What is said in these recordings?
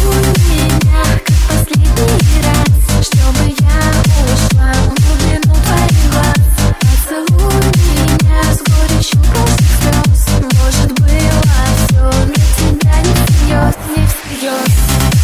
меня, как последний раз, чтобы я ушла в глубину твоих глаз. Поцелуй меня с горечью прошлых слез. Может, было все для тебя не всерьез, не всерьез.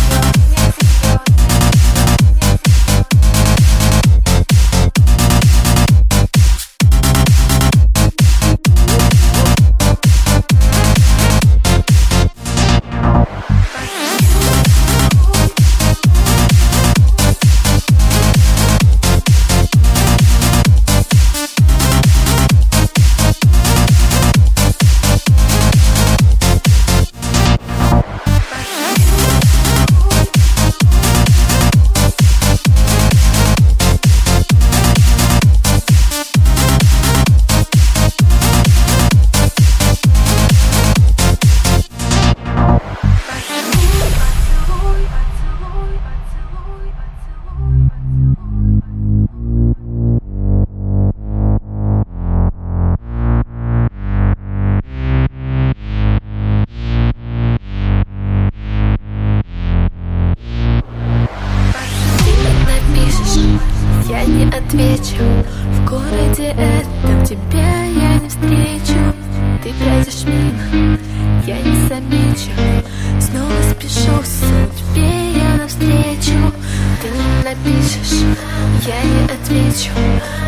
Я не отвечу, в городе этом тебя я не встречу. Ты пройдешь мимо, я не замечу. Снова спешу судьбе я навстречу. Ты напишешь, я не отвечу.